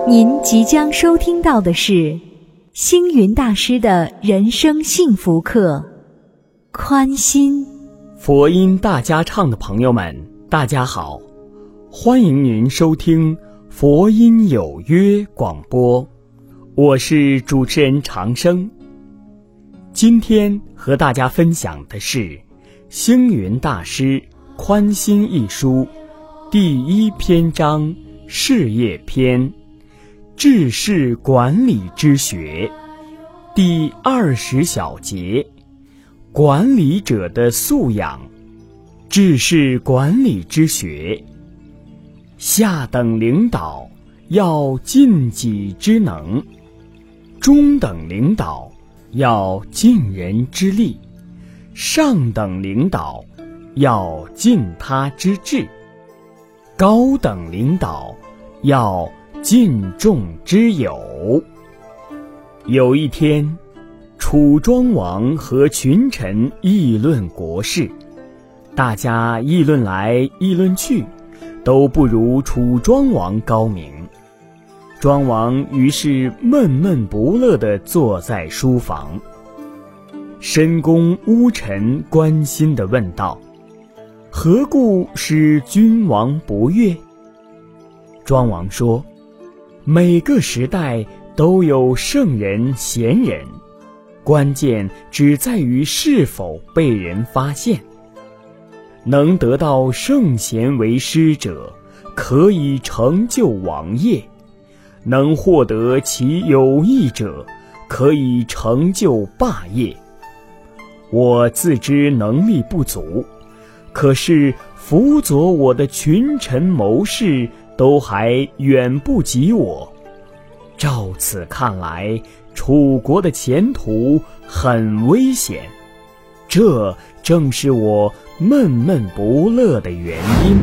您即将收听到的是星云大师的人生幸福课，宽心。 佛音大家唱的朋友们，大家好，欢迎您收听佛音有约广播，我是主持人长生。今天和大家分享的是星云大师宽心一书第1篇章事业篇，治世管理之学，第20小节，管理者的素养。治世管理之学，下等领导要尽己之能，中等领导要尽人之力，上等领导要尽他之智，高等领导要尽众之友。有一天，楚庄王和群臣议论国事，大家议论来议论去，都不如楚庄王高明。庄王于是闷闷不乐地坐在书房。申公乌臣关心地问道：何故使君王不悦？庄王说：每个时代都有圣人贤人，关键只在于是否被人发现。能得到圣贤为师者，可以成就王业；能获得其有益者，可以成就霸业。我自知能力不足，可是辅佐我的群臣谋士都还远不及我。照此看来，楚国的前途很危险，这正是我闷闷不乐的原因。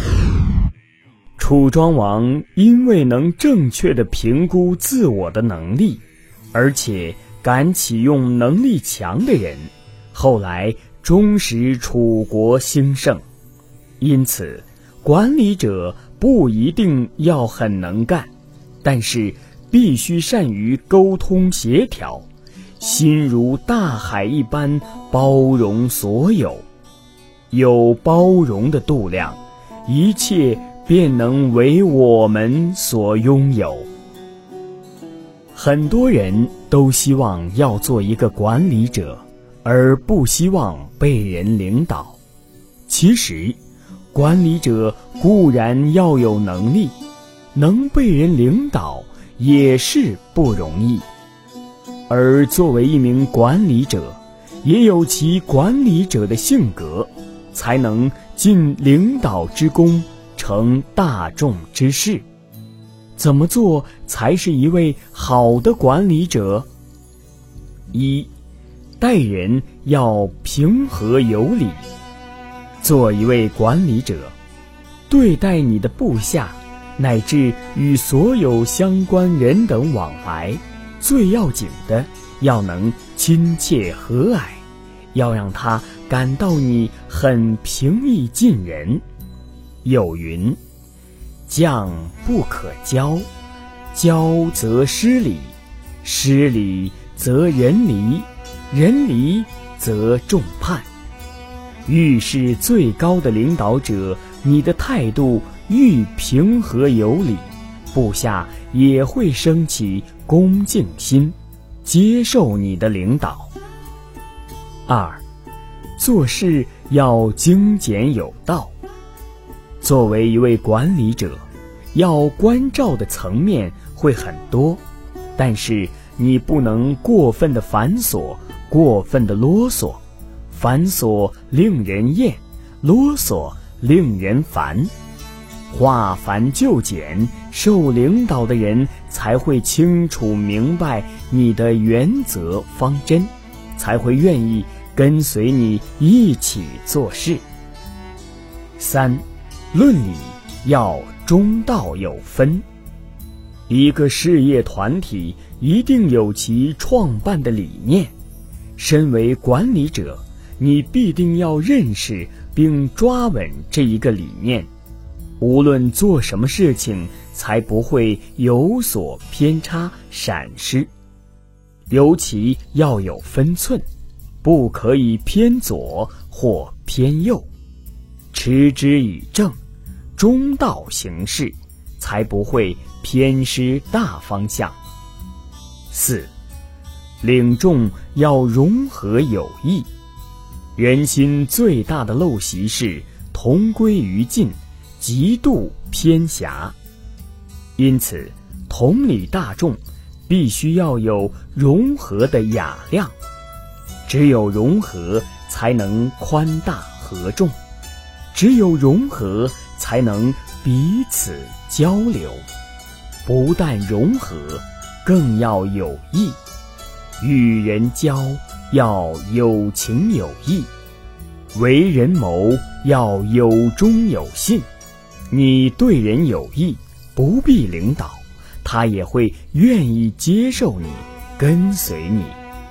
楚庄王因为能正确地评估自我的能力，而且敢启用能力强的人，后来终使楚国兴盛。因此，管理者不一定要很能干，但是必须善于沟通协调，心如大海一般包容所有。有包容的度量，一切便能为我们所拥有。很多人都希望要做一个管理者，而不希望被人领导。其实，管理者固然要有能力，能被人领导也是不容易。而作为一名管理者，也有其管理者的性格，才能尽领导之功，成大众之事。怎么做才是一位好的管理者？一，待人要平和有礼。做一位管理者，对待你的部下，乃至与所有相关人等往来，最要紧的要能亲切和蔼，要让他感到你很平易近人。有云：将不可骄，骄则失礼，失礼则人离，人离则众叛。愈是最高的领导者，你的态度愈平和有礼，部下也会升起恭敬心，接受你的领导。二，做事要精简有道。作为一位管理者，要关照的层面会很多，但是你不能过分的繁琐，过分的啰嗦。繁琐令人厌，啰嗦令人烦。化繁就简，受领导的人才会清楚明白你的原则方针，才会愿意跟随你一起做事。三，论理要中道有分。一个事业团体一定有其创办的理念，身为管理者，你必定要认识并抓稳这一个理念。无论做什么事情， 才不会有所偏差闪失。尤其要有分寸，不可以偏左或偏右，持之以正，中道行事，才不会偏失大方向。4. 领众要融合有益。人心最大的陋习是同归于尽，极度偏狭。因此，同理大众必须要有融合的雅量，只有融合才能宽大合众，只有融合才能彼此交流。不但融合，更要有益。与人交要有情有义，为人谋要有忠有信。你对人有益，不必领导，他也会愿意接受你，跟随你。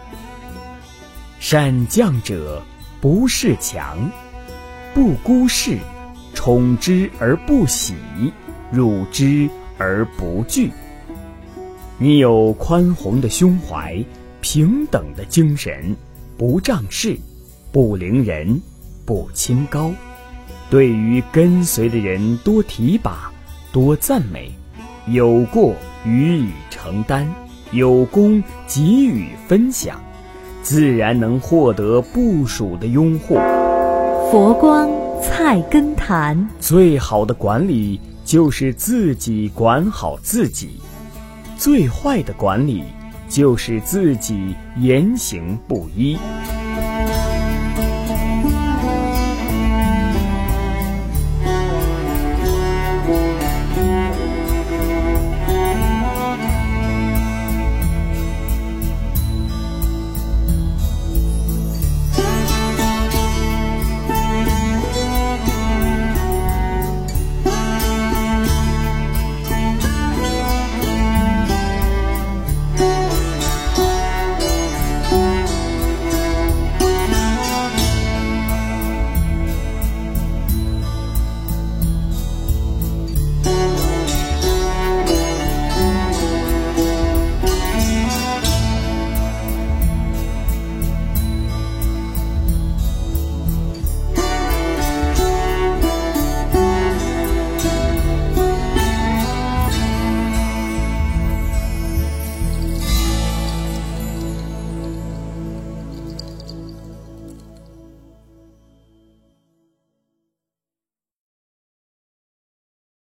善将者不恃强，不孤视，宠之而不喜，辱之而不惧。你有宽宏的胸怀，平等的精神，不仗势，不凌人，不清高。对于跟随的人多提拔，多赞美，有过予以承担，有功给予分享，自然能获得部属的拥护。 佛光菜根谭。 最好的管理就是自己管好自己，最坏的管理就是自己言行不一。